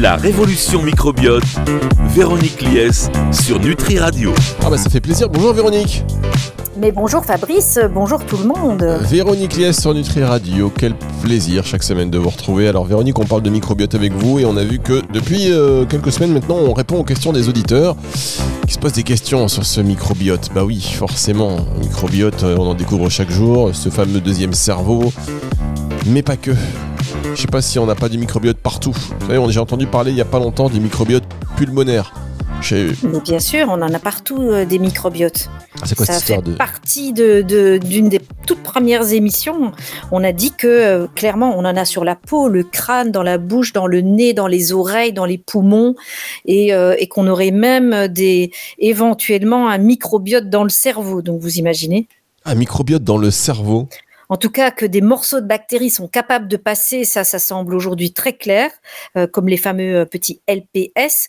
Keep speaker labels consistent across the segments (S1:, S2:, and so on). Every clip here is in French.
S1: La révolution microbiote, Véronique Lies sur Nutri Radio.
S2: Ah bah ça fait plaisir, bonjour Véronique.
S3: Mais bonjour Fabrice, bonjour tout le monde.
S2: Véronique Lies sur Nutri Radio, quel plaisir chaque semaine de vous retrouver. Alors Véronique, on parle de microbiote avec vous et on a vu que depuis quelques semaines maintenant, on répond aux questions des auditeurs qui se posent des questions sur ce microbiote. Bah oui, forcément, microbiote, on en découvre chaque jour, ce fameux deuxième cerveau, mais pas que. Je sais pas si on n'a pas du microbiote partout. Vous savez, j'ai entendu parler il y a pas longtemps des microbiotes pulmonaires.
S3: Mais bien sûr, on en a partout des microbiotes.
S2: C'est quoi
S3: ça
S2: cette histoire
S3: fait partie d'une des toutes premières émissions. On a dit que clairement, on en a sur la peau, le crâne, dans la bouche, dans le nez, dans les oreilles, dans les poumons, et qu'on aurait même éventuellement un microbiote dans le cerveau. Donc vous imaginez ?
S2: Un microbiote dans le cerveau ?
S3: En tout cas, que des morceaux de bactéries sont capables de passer, ça semble aujourd'hui très clair, comme les fameux petits LPS.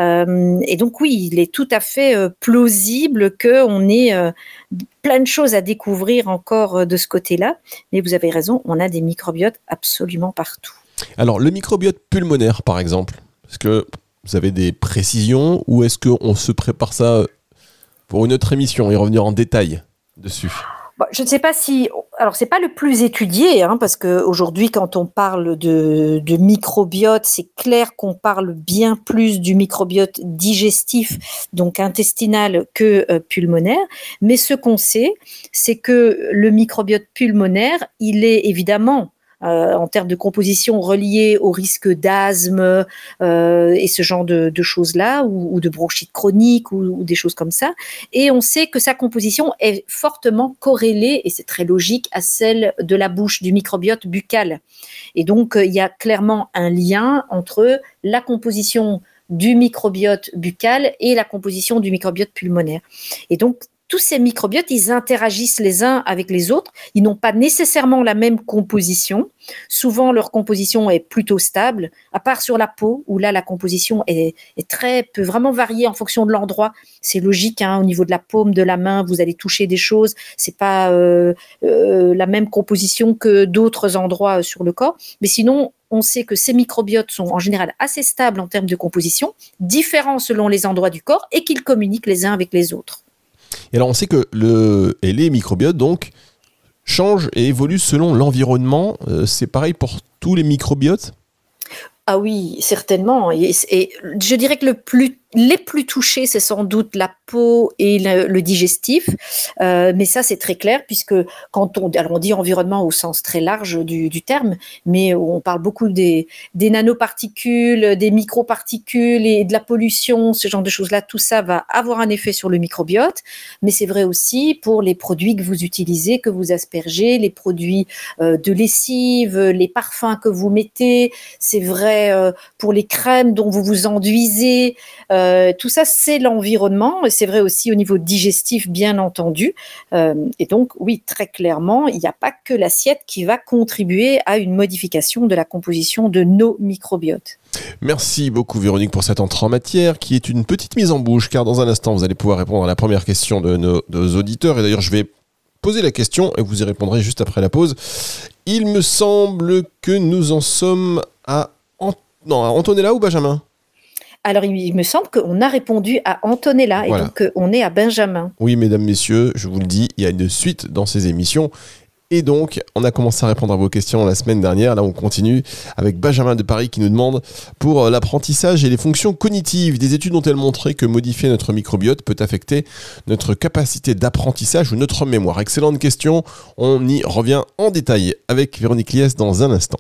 S3: Et donc oui, il est tout à fait plausible qu'on ait plein de choses à découvrir encore de ce côté-là. Mais vous avez raison, on a des microbiotes absolument partout.
S2: Alors, le microbiote pulmonaire, par exemple, est-ce que vous avez des précisions ou est-ce qu'on se prépare ça pour une autre émission et revenir en détail dessus ?
S3: Bon, je ne sais pas si... Alors, c'est pas le plus étudié, parce qu'aujourd'hui, quand on parle de microbiote, c'est clair qu'on parle bien plus du microbiote digestif, donc intestinal, que pulmonaire. Mais ce qu'on sait, c'est que le microbiote pulmonaire, il est évidemment... en termes de composition reliée au risque d'asthme et ce genre de choses-là, ou de bronchite chronique ou des choses comme ça. Et on sait que sa composition est fortement corrélée, et c'est très logique, à celle de la bouche, du microbiote buccal. Et donc, il y a clairement un lien entre la composition du microbiote buccal et la composition du microbiote pulmonaire. Et donc, tous ces microbiotes, ils interagissent les uns avec les autres. Ils n'ont pas nécessairement la même composition. Souvent, leur composition est plutôt stable, à part sur la peau, où là, la composition peut vraiment varier en fonction de l'endroit. C'est logique, au niveau de la paume de la main, vous allez toucher des choses. C'est pas la même composition que d'autres endroits sur le corps. Mais sinon, on sait que ces microbiotes sont en général assez stables en termes de composition, différents selon les endroits du corps et qu'ils communiquent les uns avec les autres.
S2: Et alors on sait que les microbiotes donc changent et évoluent selon l'environnement. C'est pareil pour tous les microbiotes ?
S3: Ah oui, certainement. Et je dirais que les plus touchés, c'est sans doute la peau et le digestif. Mais ça, c'est très clair, puisque quand on dit environnement au sens très large du terme, mais on parle beaucoup des nanoparticules, des microparticules et de la pollution, ce genre de choses-là, tout ça va avoir un effet sur le microbiote. Mais c'est vrai aussi pour les produits que vous utilisez, que vous aspergez, les produits de lessive, les parfums que vous mettez. C'est vrai pour les crèmes dont vous vous enduisez. Tout ça, c'est l'environnement, et c'est vrai aussi au niveau digestif, bien entendu. Et donc, oui, très clairement, il n'y a pas que l'assiette qui va contribuer à une modification de la composition de nos microbiotes.
S2: Merci beaucoup Véronique pour cette entrée en matière qui est une petite mise en bouche, car dans un instant, vous allez pouvoir répondre à la première question de nos auditeurs. Et d'ailleurs, je vais poser la question et vous y répondrez juste après la pause. Il me semble que nous en sommes à Antonella ou Benjamin ?
S3: Alors, il me semble qu'on a répondu à Antonella, voilà. Et donc on est à Benjamin.
S2: Oui, mesdames, messieurs, je vous le dis, il y a une suite dans ces émissions. Et donc, on a commencé à répondre à vos questions la semaine dernière. Là, on continue avec Benjamin de Paris qui nous demande pour l'apprentissage et les fonctions cognitives. Des études ont-elles montré que modifier notre microbiote peut affecter notre capacité d'apprentissage ou notre mémoire ? Excellente question. On y revient en détail avec Véronique Lies dans un instant.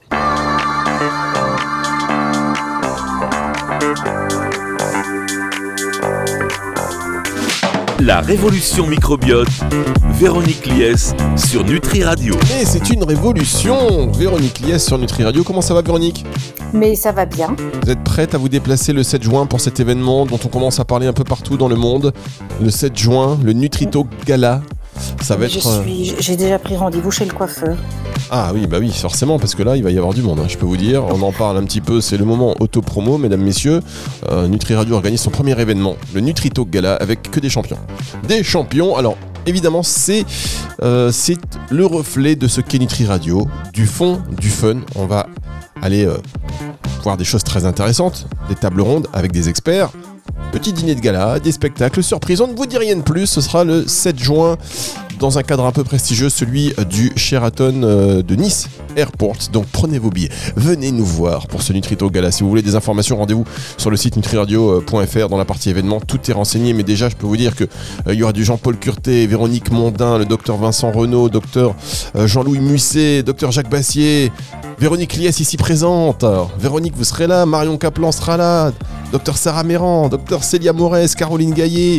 S1: La révolution microbiote, Véronique Lies sur Nutri Radio.
S2: Mais c'est une révolution, Véronique Lies sur Nutri Radio. Comment ça va Véronique ?
S3: Mais ça va bien.
S2: Vous êtes prête à vous déplacer le 7 juin pour cet événement dont on commence à parler un peu partout dans le monde ? Le 7 juin, le Nutrito Gala. Ça va être...
S3: J'ai déjà pris rendez-vous chez le coiffeur.
S2: Ah oui, bah oui, forcément, parce que là, il va y avoir du monde, je peux vous dire. On en parle un petit peu, c'est le moment auto-promo, mesdames, messieurs. Nutri Radio organise son premier événement, le Nutrito Gala, avec que des champions. Des champions, alors... Évidemment, c'est le reflet de ce qu'est Nutri Radio, du fond, du fun. On va aller voir des choses très intéressantes, des tables rondes avec des experts, petit dîner de gala, des spectacles, surprises, on ne vous dit rien de plus, ce sera le 7 juin dans un cadre un peu prestigieux, celui du Sheraton de Nice Airport. Donc prenez vos billets, venez nous voir pour ce Nutrito Gala. Si vous voulez des informations, rendez-vous sur le site nutriradio.fr dans la partie événements, tout est renseigné. Mais déjà, je peux vous dire que il y aura du Jean-Paul Curté, Véronique Mondin, le docteur Vincent Renaud, docteur Jean-Louis Musset, docteur Jacques Bassier, Véronique Liès ici présente. Alors, Véronique, vous serez là, Marion Kaplan sera là, docteur Sarah Méran, docteur Célia Morès, Caroline Gaillet.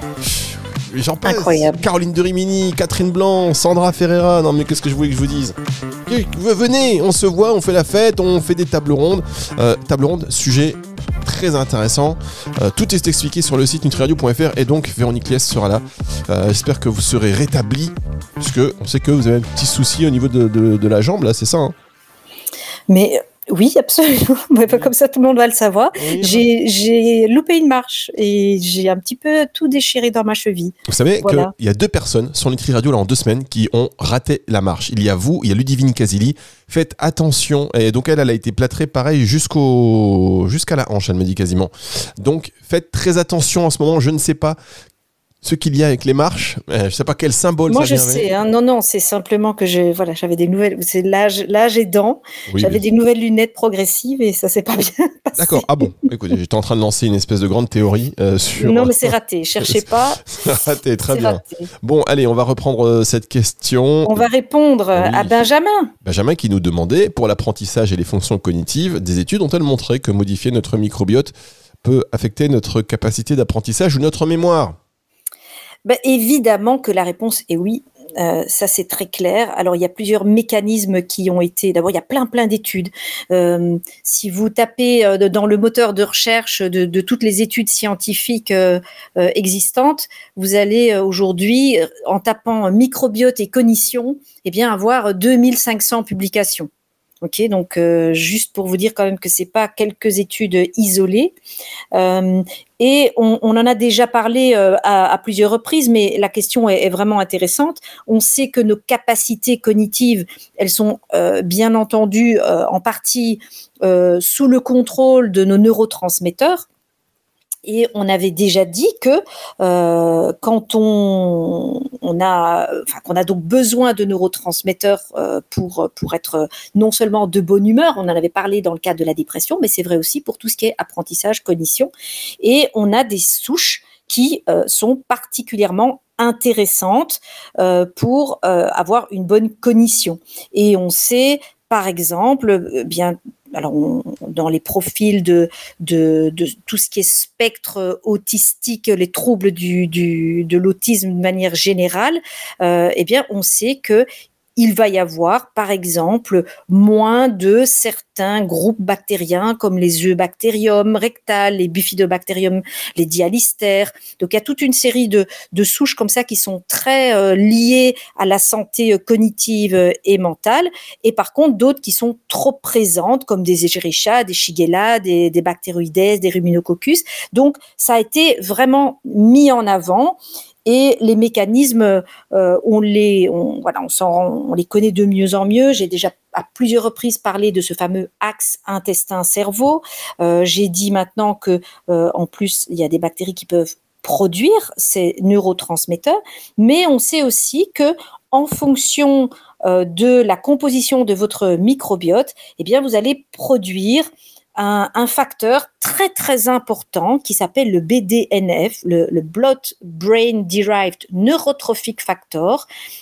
S2: J'en passe.
S3: Incroyable.
S2: Caroline de Rimini, Catherine Blanc, Sandra Ferreira. Non mais qu'est-ce que je voulais que je vous dise? Venez, on se voit, on fait la fête, on fait des tables rondes. Sujet très intéressant. Tout est expliqué sur le site nutriradio.fr et donc Véronique Liès sera là. J'espère que vous serez rétabli, puisque on sait que vous avez un petit souci au niveau de la jambe là, c'est ça, hein?
S3: Mais oui, absolument. Mais pas comme ça, tout le monde va le savoir.
S2: Oui,
S3: J'ai loupé une marche et j'ai un petit peu tout déchiré dans ma cheville.
S2: Vous savez
S3: Voilà.
S2: qu'il y a 2 personnes sur Nutri Radio là en 2 semaines qui ont raté la marche. Il y a vous, il y a Ludivine Casili. Faites attention. Et donc elle a été plâtrée pareil jusqu'à la hanche, elle me dit quasiment. Donc faites très attention en ce moment. Je ne sais pas ce qu'il y a avec les marches. Je ne sais pas quel symbole
S3: Moi,
S2: ça
S3: je
S2: vient avec.
S3: sais. Hein, non, c'est simplement que j'avais des nouvelles. C'est l'âge aidant.
S2: Oui,
S3: J'avais
S2: mais-
S3: des nouvelles lunettes progressives et ça s'est pas bien passé.
S2: D'accord. Ah bon. Écoutez, j'étais en train de lancer une espèce de grande théorie sur.
S3: Non, mais c'est raté. Cherchez pas.
S2: Raté, très
S3: C'est
S2: bien.
S3: raté.
S2: Bon, allez, on va reprendre cette question.
S3: On va répondre
S2: Oui.
S3: à Benjamin.
S2: Benjamin qui nous demandait, pour l'apprentissage et les fonctions cognitives, des études ont-elles montré que modifier notre microbiote peut affecter notre capacité d'apprentissage ou notre mémoire?
S3: Ben, évidemment que la réponse est oui. Ça, c'est très clair. Alors, il y a plusieurs mécanismes qui ont été... D'abord, il y a plein d'études. Si vous tapez dans le moteur de recherche de toutes les études scientifiques existantes, vous allez aujourd'hui, en tapant microbiote et cognition, eh bien, avoir 2500 publications. Ok, donc juste pour vous dire quand même que c'est pas quelques études isolées. Et on en a déjà parlé à plusieurs reprises, mais la question est vraiment intéressante. On sait que nos capacités cognitives, elles sont bien entendu en partie sous le contrôle de nos neurotransmetteurs. Et on avait déjà dit que quand qu'on a donc besoin de neurotransmetteurs pour être non seulement de bonne humeur, on en avait parlé dans le cadre de la dépression, mais c'est vrai aussi pour tout ce qui est apprentissage, cognition. Et on a des souches qui sont particulièrement intéressantes pour avoir une bonne cognition. Et on sait, par exemple, alors dans les profils de tout ce qui est spectre autistique, les troubles de l'autisme de manière générale, eh bien on sait que il va y avoir, par exemple, moins de certains groupes bactériens comme les Eubacterium rectal, les Bifidobacterium, les dialystères. Donc, il y a toute une série de souches comme ça qui sont très liées à la santé cognitive et mentale. Et par contre, d'autres qui sont trop présentes comme des Escherichia, des Shigella, des Bacteroides, des Ruminococcus. Donc, ça a été vraiment mis en avant. Et les mécanismes, on les connaît de mieux en mieux. J'ai déjà à plusieurs reprises parlé de ce fameux axe intestin-cerveau. J'ai dit maintenant que, en plus, il y a des bactéries qui peuvent produire ces neurotransmetteurs, mais on sait aussi que, en fonction de la composition de votre microbiote, eh bien, vous allez produire un facteur très très important qui s'appelle le BDNF, le Blood Brain Derived Neurotrophic Factor,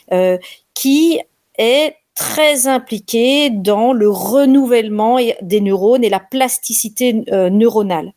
S3: qui est très impliqué dans le renouvellement des neurones et la plasticité neuronale.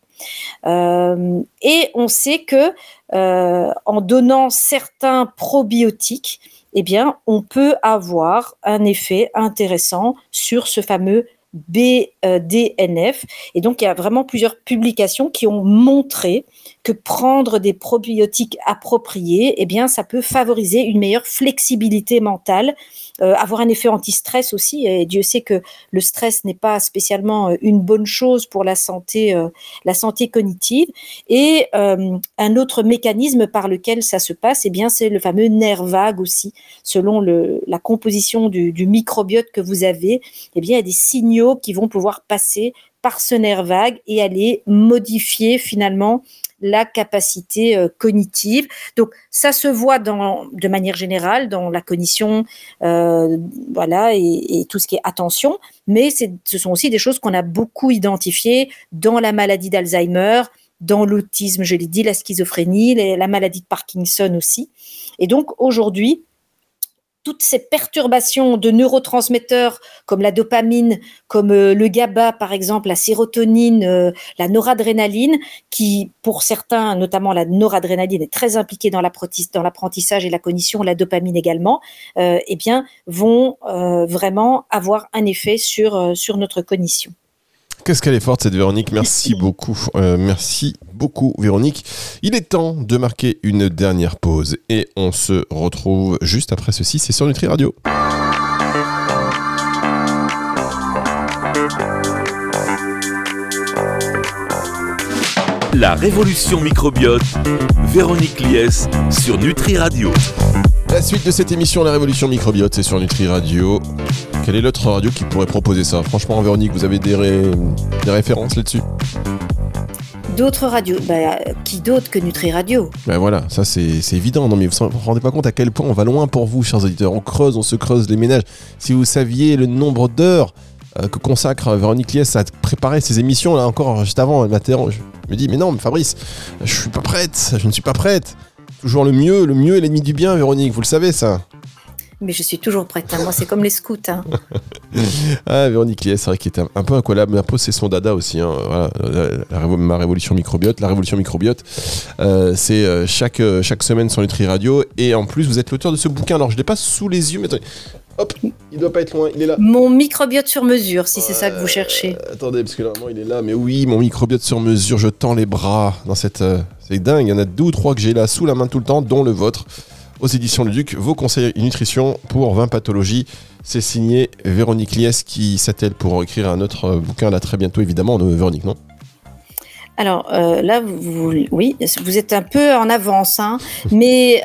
S3: Et on sait que en donnant certains probiotiques, eh bien, on peut avoir un effet intéressant sur ce fameux BDNF. Et donc, il y a vraiment plusieurs publications qui ont montré que prendre des probiotiques appropriés, eh bien, ça peut favoriser une meilleure flexibilité mentale, avoir un effet anti-stress aussi. Et Dieu sait que le stress n'est pas spécialement une bonne chose pour la santé cognitive. Et un autre mécanisme par lequel ça se passe, eh bien, c'est le fameux nerf vague aussi. Selon la composition du microbiote que vous avez, eh bien, il y a des signaux qui vont pouvoir passer par ce nerf vague et aller modifier finalement la capacité cognitive. Donc, ça se voit de manière générale dans la cognition, voilà, et tout ce qui est attention, mais ce sont aussi des choses qu'on a beaucoup identifiées dans la maladie d'Alzheimer, dans l'autisme, je l'ai dit, la schizophrénie, la maladie de Parkinson aussi. Et donc, aujourd'hui, toutes ces perturbations de neurotransmetteurs comme la dopamine, comme le GABA par exemple, la sérotonine, la noradrénaline, qui pour certains, notamment la noradrénaline, est très impliquée dans l'apprentissage et la cognition, la dopamine également, eh bien, vont vraiment avoir un effet sur notre cognition.
S2: Qu'est-ce qu'elle est forte cette Véronique, merci beaucoup. Merci beaucoup Véronique. Il est temps de marquer une dernière pause et on se retrouve juste après ceci, c'est sur Nutri Radio.
S1: La révolution microbiote, Véronique Lies sur Nutri Radio.
S2: La suite de cette émission, la révolution microbiote, c'est sur Nutri Radio. Quelle est l'autre radio qui pourrait proposer ça ? Franchement, Véronique, vous avez des références là-dessus ?
S3: D'autres radios, qui d'autre que Nutri Radio ?
S2: Voilà, ça c'est évident. Non mais vous ne vous rendez pas compte à quel point on va loin pour vous, chers auditeurs. On se creuse les ménages. Si vous saviez le nombre d'heures que consacre Véronique Lies à préparer ces émissions, là encore, juste avant, elle m'interroge. Je me dis, mais non, mais Fabrice, je ne suis pas prête. Toujours le mieux est l'ennemi du bien, Véronique, vous le savez ça.
S3: Mais je suis toujours prête, moi c'est comme les scouts.
S2: Véronique Lies, c'est vrai qu'il était un peu incollable, mais un peu c'est son dada aussi. Voilà, ma révolution microbiote. La révolution microbiote, c'est chaque semaine sur Nutri Radio. Et en plus, vous êtes l'auteur de ce bouquin. Alors, je ne l'ai pas sous les yeux, mais attendez. Hop, il doit pas être loin, il est là.
S3: Mon microbiote sur mesure, si c'est ça que vous cherchez.
S2: Attendez, parce que normalement il est là. Mais oui, mon microbiote sur mesure, je tends les bras dans cette... c'est dingue, il y en a 2 ou 3 que j'ai là sous la main tout le temps, dont le vôtre. Aux éditions du Duc, vos conseils nutrition pour 20 pathologies. C'est signé Véronique Lies qui s'attelle pour écrire un autre bouquin là très bientôt, évidemment. Véronique, non ?
S3: Alors là, oui, vous êtes un peu en avance, mais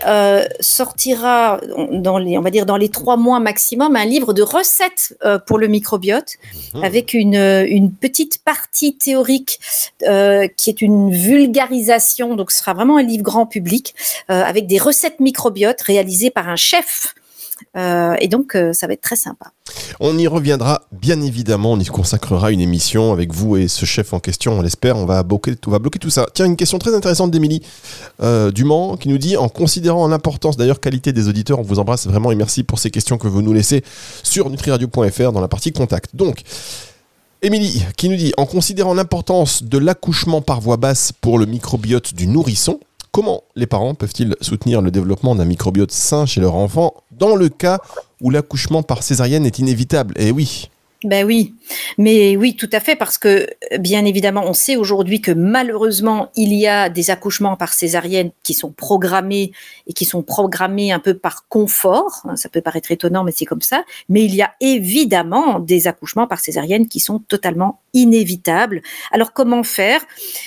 S3: sortira dans les 3 mois maximum un livre de recettes pour le microbiote, avec une petite partie théorique qui est une vulgarisation. Donc ce sera vraiment un livre grand public avec des recettes microbiotes réalisées par un chef. Et donc ça va être très sympa.
S2: On y reviendra bien évidemment, on y consacrera une émission avec vous et ce chef en question, on l'espère, on va bloquer tout ça. Tiens, une question très intéressante d'Émilie Dumont qui nous dit, en considérant l'importance, d'ailleurs qualité des auditeurs, on vous embrasse vraiment et merci pour ces questions que vous nous laissez sur nutriradio.fr dans la partie contact. Donc, Émilie qui nous dit, en considérant l'importance de l'accouchement par voie basse pour le microbiote du nourrisson, comment les parents peuvent-ils soutenir le développement d'un microbiote sain chez leur enfant dans le cas où l'accouchement par césarienne est inévitable ? Eh oui.
S3: Ben oui, mais oui, tout à fait, parce que bien évidemment, on sait aujourd'hui que malheureusement, il y a des accouchements par césarienne qui sont programmés un peu par confort. Ça peut paraître étonnant, mais c'est comme ça. Mais il y a évidemment des accouchements par césarienne qui sont totalement inévitables. Alors comment faire ?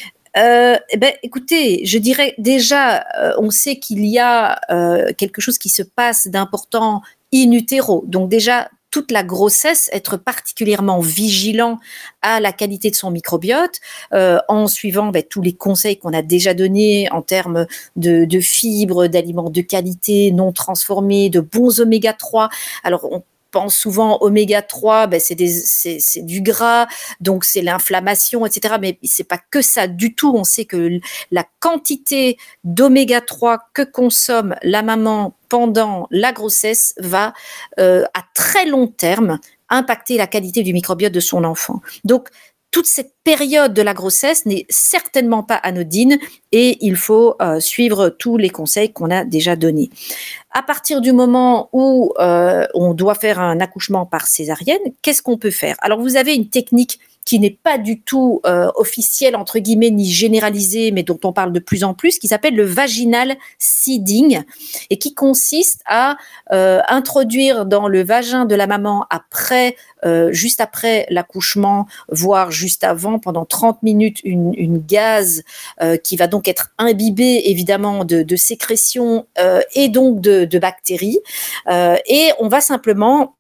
S3: Écoutez, je dirais déjà, on sait qu'il y a quelque chose qui se passe d'important in utero. Donc déjà, toute la grossesse, être particulièrement vigilant à la qualité de son microbiote, en suivant tous les conseils qu'on a déjà donnés en termes de fibres, d'aliments de qualité, non transformés, de bons oméga 3. Alors, on pense souvent oméga 3, c'est du gras, donc c'est l'inflammation, etc. Mais c'est pas que ça du tout. On sait que la quantité d'oméga 3 que consomme la maman pendant la grossesse va à très long terme impacter la qualité du microbiote de son enfant. Donc toute cette période de la grossesse n'est certainement pas anodine et il faut suivre tous les conseils qu'on a déjà donnés. À partir du moment où on doit faire un accouchement par césarienne, qu'est-ce qu'on peut faire? Alors, vous avez une technique qui n'est pas du tout officielle, entre guillemets, ni généralisée, mais dont on parle de plus en plus, qui s'appelle le vaginal seeding, et qui consiste à introduire dans le vagin de la maman juste après l'accouchement, voire juste avant, pendant 30 minutes, une gaz qui va donc être imbibée évidemment de sécrétions et donc de bactéries. Et on va simplement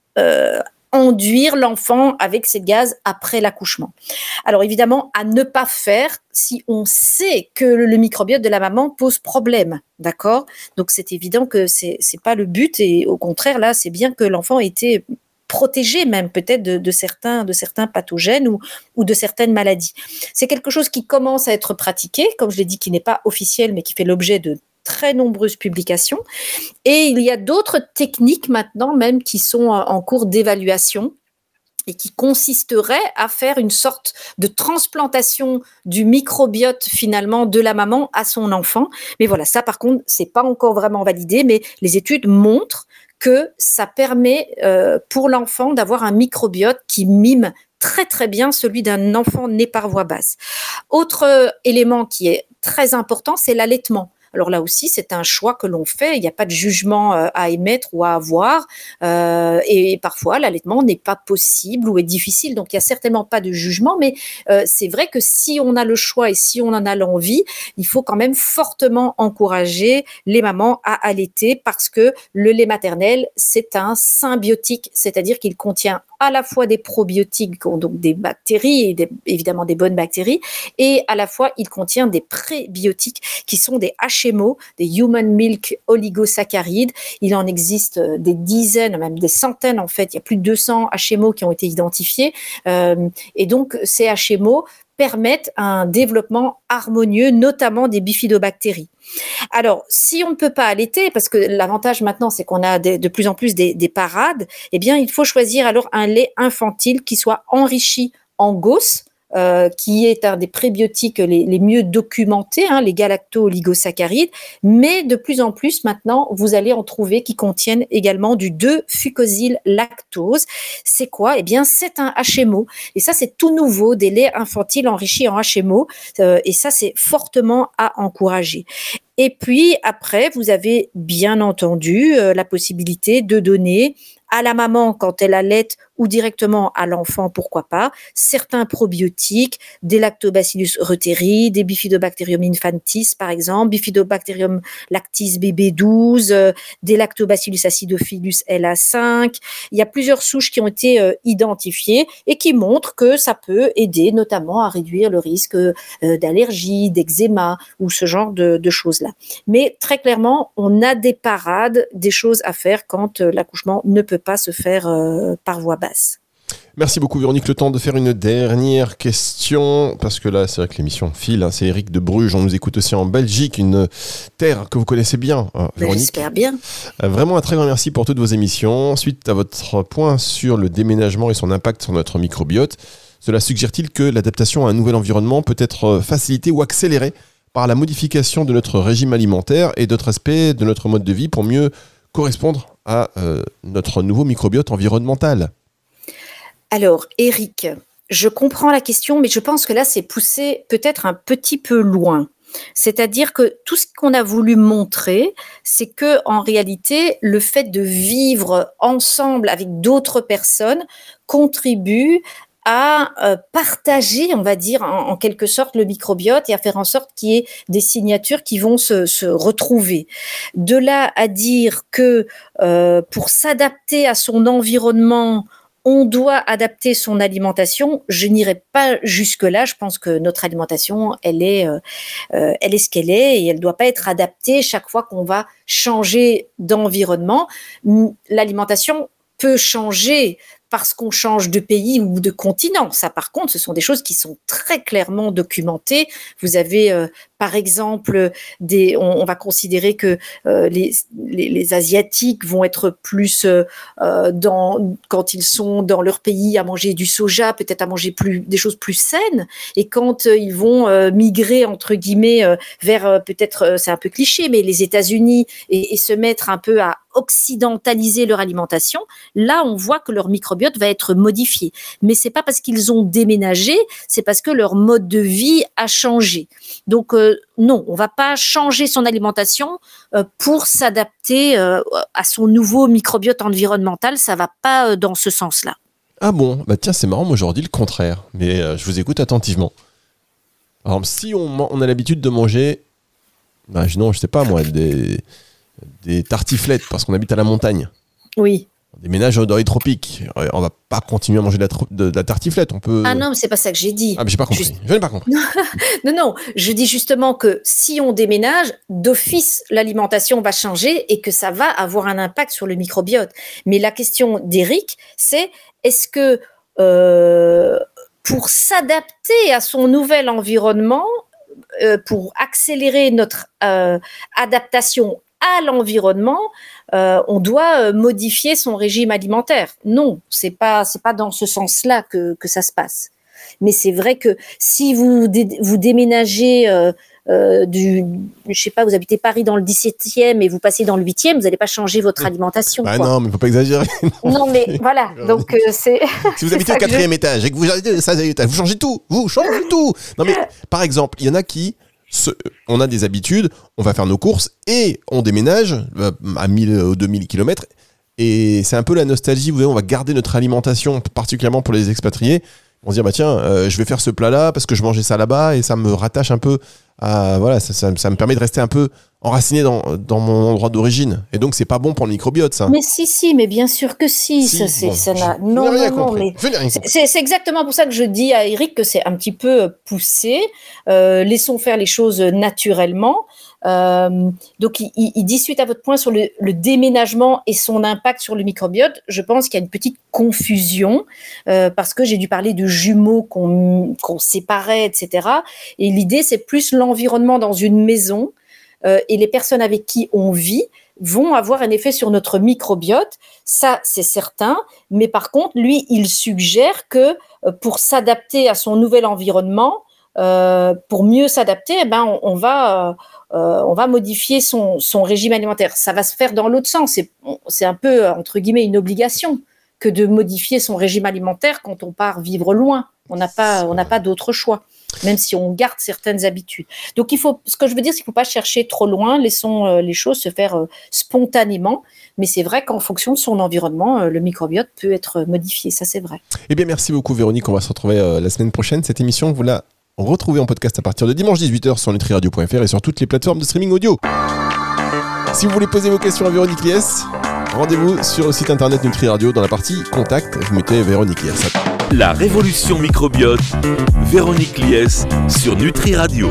S3: enduire l'enfant avec ces gaz après l'accouchement. Alors évidemment, à ne pas faire si on sait que le microbiote de la maman pose problème, d'accord? Donc c'est évident que c'est pas le but, et au contraire, là, c'est bien que l'enfant ait été protégé même peut-être de certains pathogènes ou de certaines maladies. C'est quelque chose qui commence à être pratiqué, comme je l'ai dit, qui n'est pas officiel, mais qui fait l'objet de très nombreuses publications. Et il y a d'autres techniques maintenant même qui sont en cours d'évaluation et qui consisterait à faire une sorte de transplantation du microbiote finalement de la maman à son enfant. Mais voilà, ça par contre, c'est pas encore vraiment validé, mais les études montrent que ça permet pour l'enfant d'avoir un microbiote qui mime très très bien celui d'un enfant né par voie basse. Autre élément qui est très important, c'est l'allaitement. Alors là aussi, c'est un choix que l'on fait. Il n'y a pas de jugement à émettre ou à avoir. Et parfois, l'allaitement n'est pas possible ou est difficile. Donc, il n'y a certainement pas de jugement. Mais c'est vrai que si on a le choix et si on en a l'envie, il faut quand même fortement encourager les mamans à allaiter, parce que le lait maternel, c'est un symbiotique, c'est-à-dire qu'il contient à la fois des probiotiques, donc des bactéries, et évidemment des bonnes bactéries, et à la fois il contient des prébiotiques qui sont des HMO, des Human Milk Oligosaccharides. Il en existe des dizaines, même des centaines en fait. Il y a plus de 200 HMO qui ont été identifiés. Et donc ces HMO permettent un développement harmonieux, notamment des bifidobactéries. Alors, si on ne peut pas allaiter, parce que l'avantage maintenant, c'est qu'on a de plus en plus des parades, eh bien, il faut choisir alors un lait infantile qui soit enrichi en GOS, qui est un des prébiotiques les mieux documentés, les galacto-oligosaccharides, mais de plus en plus maintenant, vous allez en trouver qui contiennent également du 2-fucosyl-lactose. C'est quoi? Eh bien, c'est un HMO. Et ça, c'est tout nouveau, des laits infantiles enrichis en HMO. Et ça, c'est fortement à encourager. Et puis après, vous avez bien entendu la possibilité de donner à la maman quand elle allaite ou directement à l'enfant, pourquoi pas, certains probiotiques, des Lactobacillus reuteri, des Bifidobacterium infantis par exemple, Bifidobacterium lactis BB12, des Lactobacillus acidophilus LA5. Il y a plusieurs souches qui ont été identifiées et qui montrent que ça peut aider notamment à réduire le risque d'allergie, d'eczéma ou ce genre de choses-là. Mais très clairement, on a des parades, des choses à faire quand l'accouchement ne peut pas se faire par voie basse.
S2: Merci beaucoup Véronique. Le temps de faire une dernière question, parce que là c'est vrai que l'émission file, c'est Eric de Bruges, on nous écoute aussi en Belgique, une terre que vous connaissez bien, Véronique.
S3: J'espère bien.
S2: Vraiment un très grand merci pour toutes vos émissions. Suite à votre point sur le déménagement et son impact sur notre microbiote, cela suggère-t-il que l'adaptation à un nouvel environnement peut être facilitée ou accélérée par la modification de notre régime alimentaire et d'autres aspects de notre mode de vie pour mieux correspondre à notre nouveau microbiote environnemental?
S3: Alors, Eric, je comprends la question, mais je pense que là, c'est poussé peut-être un petit peu loin. C'est-à-dire que tout ce qu'on a voulu montrer, c'est que en réalité, le fait de vivre ensemble avec d'autres personnes contribue à partager, on va dire, en quelque sorte, le microbiote, et à faire en sorte qu'il y ait des signatures qui vont se retrouver. De là à dire que pour s'adapter à son environnement, on doit adapter son alimentation, je n'irai pas jusque-là. Je pense que notre alimentation, elle est ce qu'elle est, et elle ne doit pas être adaptée chaque fois qu'on va changer d'environnement. L'alimentation peut changer parce qu'on change de pays ou de continent. Ça, par contre, ce sont des choses qui sont très clairement documentées. Vous avez par exemple, on va considérer que les Asiatiques vont être plus quand ils sont dans leur pays à manger du soja, peut-être à manger des choses plus saines, et quand ils vont migrer entre guillemets vers peut-être c'est un peu cliché, mais les États-Unis et se mettre un peu à occidentaliser leur alimentation, là on voit que leur microbiote va être modifié. Mais c'est pas parce qu'ils ont déménagé, c'est parce que leur mode de vie a changé. Donc non, on va pas changer son alimentation pour s'adapter à son nouveau microbiote environnemental, ça va pas dans ce sens-là.
S2: Ah bon, bah tiens, c'est marrant, moi j'aurais dit le contraire, mais je vous écoute attentivement. Alors si on a l'habitude de manger, non, je sais pas moi, des tartiflettes parce qu'on habite à la montagne.
S3: Oui.
S2: On déménage dans les tropiques. On va pas continuer à manger de la tartiflette. On peut.
S3: Ah non, mais c'est pas ça que j'ai dit.
S2: Ah mais j'ai pas compris. Je n'ai pas compris.
S3: Non. Je dis justement que si on déménage, d'office l'alimentation va changer et que ça va avoir un impact sur le microbiote. Mais la question d'Éric, c'est est-ce que pour s'adapter à son nouvel environnement, pour accélérer notre adaptation à l'environnement, on doit modifier son régime alimentaire. Non, c'est pas dans ce sens-là que ça se passe. Mais c'est vrai que si vous déménagez je sais pas, vous habitez Paris dans le 17e et vous passez dans le 8e, vous n'allez pas changer votre alimentation.
S2: Bah non, mais faut pas exagérer.
S3: Non, mais voilà. Donc c'est.
S2: Si vous habitez au 4e étage et que vous habitez au 16e étage, vous changez tout. Non mais par exemple, il y en a qui on a des habitudes, on va faire nos courses et on déménage à 1000 ou 2000 km et c'est un peu la nostalgie, vous voyez, on va garder notre alimentation, particulièrement pour les expatriés. On se dit, bah tiens, je vais faire ce plat-là parce que je mangeais ça là-bas et ça me rattache un peu à. Voilà, ça me permet de rester un peu enraciné dans mon endroit d'origine. Et donc, c'est pas bon pour le microbiote, ça.
S3: Mais si, mais bien sûr que si. Ça n'a. Non, mais. C'est exactement pour ça que je dis à Éric que c'est un petit peu poussé. Laissons faire les choses naturellement. Donc, il dit suite à votre point sur le déménagement et son impact sur le microbiote, je pense qu'il y a une petite confusion parce que j'ai dû parler de jumeaux qu'on séparait, etc. Et l'idée, c'est plus l'environnement dans une maison et les personnes avec qui on vit vont avoir un effet sur notre microbiote, ça c'est certain, mais par contre, lui, il suggère que pour s'adapter à son nouvel environnement, pour mieux s'adapter, on va modifier son régime alimentaire. Ça va se faire dans l'autre sens. C'est un peu, entre guillemets, une obligation que de modifier son régime alimentaire quand on part vivre loin. On n'a pas d'autre choix, même si on garde certaines habitudes. Donc, ce que je veux dire, c'est qu'il ne faut pas chercher trop loin. Laissons les choses se faire spontanément. Mais c'est vrai qu'en fonction de son environnement, le microbiote peut être modifié. Ça, c'est vrai.
S2: Eh bien, merci beaucoup, Véronique. On va se retrouver la semaine prochaine. Cette émission, vous la retrouvez en podcast à partir de dimanche 18h sur nutriradio.fr et sur toutes les plateformes de streaming audio. Si vous voulez poser vos questions à Véronique Liès, rendez-vous sur le site internet Nutri Radio dans la partie Contact. Vous mettez Véronique Liès.
S1: La révolution microbiote, Véronique Liès sur Nutri Radio.